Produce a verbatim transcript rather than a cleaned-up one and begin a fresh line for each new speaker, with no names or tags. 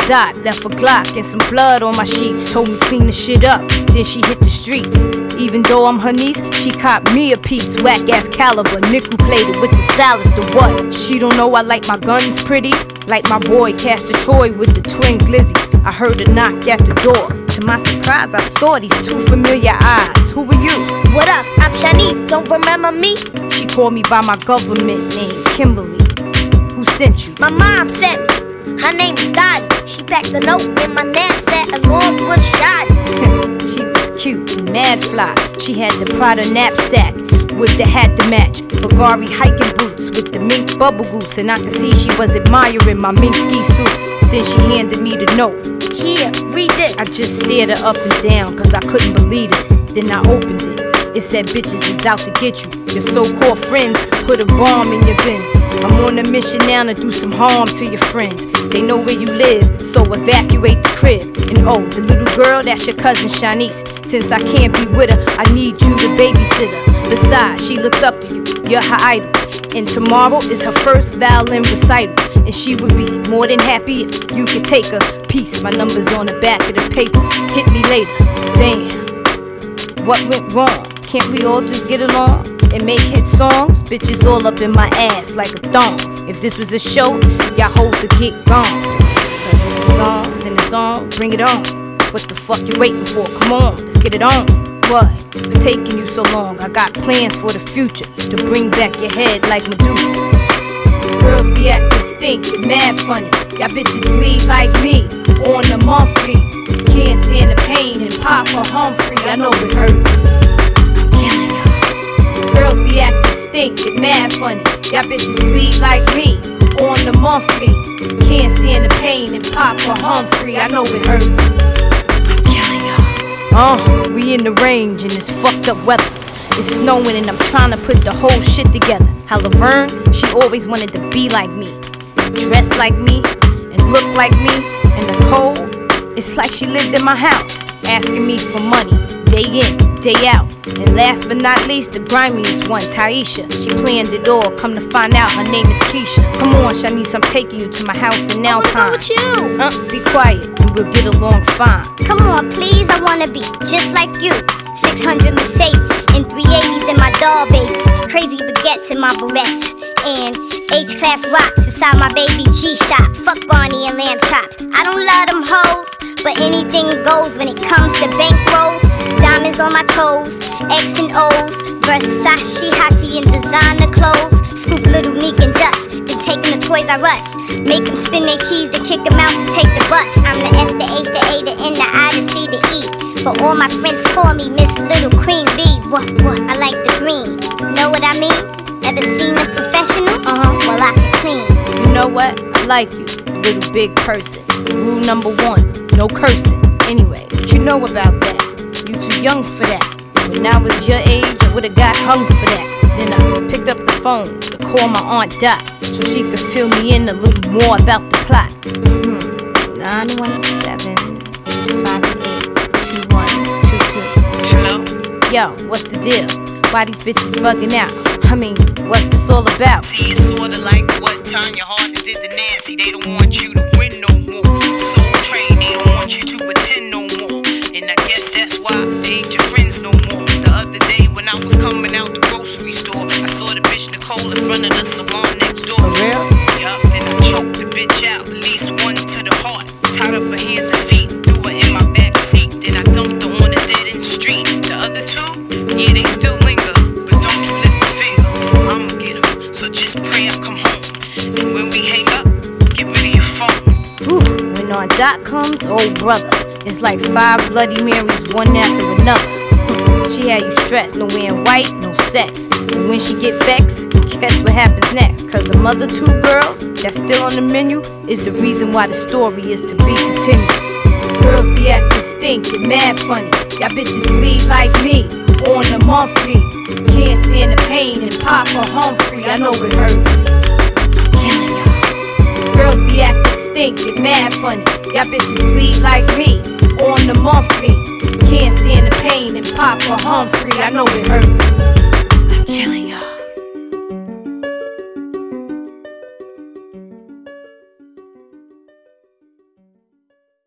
dot, left a Glock and some blood on my sheets. Told me clean the shit up, then she hit the streets. Even though I'm her niece, she copped me a piece. Whack ass caliber, nickel plated with the salads. The what? She don't know I like my guns pretty. Like my boy Castor Troy with the twin glizzies. I heard a knock at the door. To my surprise, I saw these two familiar eyes. Who are you?
What up? I'm Shanice. Don't remember me?
She called me by my government name, Kimberly. Who sent you?
My mom sent me. Her name's Dottie. She packed a note in my knapsack along with a shot.
She was cute and mad fly. She had the Prada knapsack with the hat to match. Bulgari hiking boots with the mink bubble goose. And I could see she was admiring my mink ski suit. Then she handed me the note.
Here, read this.
I just stared her up and down cause I couldn't believe it. Then I opened it. It said bitches is out to get you. Your so-called friends put a bomb in your bins. I'm on a mission now to do some harm to your friends. They know where you live, so evacuate the crib. And oh, the little girl, that's your cousin Shanice. Since I can't be with her, I need you to babysit her. Besides, she looks up to you, you're her idol. And tomorrow is her first violin recital. And she would be more than happy if you could take a piece. My number's on the back of the paper. Hit me later. Damn, what went wrong? Can't we all just get along and make hit songs? Bitches all up in my ass like a thong. If this was a show, y'all hoes would get gone. Cause if it's on, then it's on, bring it on. What the fuck you waiting for? Come on, let's get it on. What? What's taking you so long? I got plans for the future to bring back your head like Medusa. Girls be acting stink, they mad funny. Y'all bitches bleed like me on the monthly. Can't stand the pain and Papa Humphrey, I know it hurts. Girls be acting stink, get mad funny. Y'all bitches bleed like me on the monthly. Can't stand the pain and Papa Humphrey, I know it hurts. I'm killing y'all. Uh, we in the range and it's fucked up weather. It's snowing and I'm trying to put the whole shit together. How Laverne, she always wanted to be like me, dress like me, and look like me. And the cold, it's like she lived in my house, asking me for money, day in, day out. And last but not least, the grimiest one, Taisha. She planned it all, come to find out her name is Keisha. Come on, Shanice, I'm taking you to my house in Alpine.
I wanna go with you.
Uh, be quiet, and we'll get along fine.
Come on, please, I wanna be just like you. six hundred Mercedes and three eighties in my doll babies. Crazy baguettes in my barrettes. And H-class rocks inside my baby G-Shop. Fuck Barney and lamb chops. I don't love them hoes, but anything goes when it comes to bankrolls. Diamonds on my toes, X and O's, Versace, Hottie, and designer clothes. Scoop Little Meek and Just, then take them to Toys R Us. Make them spin their cheese, then kick them out to take the bus. I'm the S, the H, the A, the N, the I, the C, the E. But all my friends call me Miss Little Queen Bee. What, what, I like the green. Know what I mean? Ever seen a professional? Uh-huh, well I can clean.
You know what? I like you, little big person. Rule number one, no cursing. Anyway, what you know about that? You too young for that. When I was your age, I would've got hung for that. Then I picked up the phone to call my Aunt Dot, so she could fill me in a little more about the plot. Mm-hmm. nine one seven, five eight, two one two two.
Hello?
Yo, what's the deal? Why these bitches bugging out? I mean, what's this all about?
See, it's sorta like what Tanya Hardin did to Nancy. They don't want you to win no more. Soul Train, they don't want you to attend no more. And I guess that's why they ain't your friends no more. The other day when I was coming out the grocery store, I saw the bitch Nicole in front of the salon next door.
For real?
Yup, then I choked the bitch out, at least one to the heart. Tied up her hands and feet, threw her in my back seat. Then I dumped her on the dead end street. The other two, yeah, they still linger. But don't you lift a finger, I'ma get them. So just pray I come home. And when we hang up, get rid of your phone.
Ooh, when Aunt Dot comes, oh brother, it's like five Bloody Marys, one after another. She had you stressed, no wearing white, no sex. And when she get vexed, guess what happens next? Cause the mother two girls that's still on the menu is the reason why the story is to be continued. Girls be acting stink and mad funny. Y'all bitches bleed like me on the monthly. Can't stand the pain and Papa Humphrey, I know it hurts. Killing y'all. Girls be acting stink and mad funny. Y'all bitches bleed like me on the monthly. Can't stand the pain and Papa Humphrey, I know it hurts. I'm killing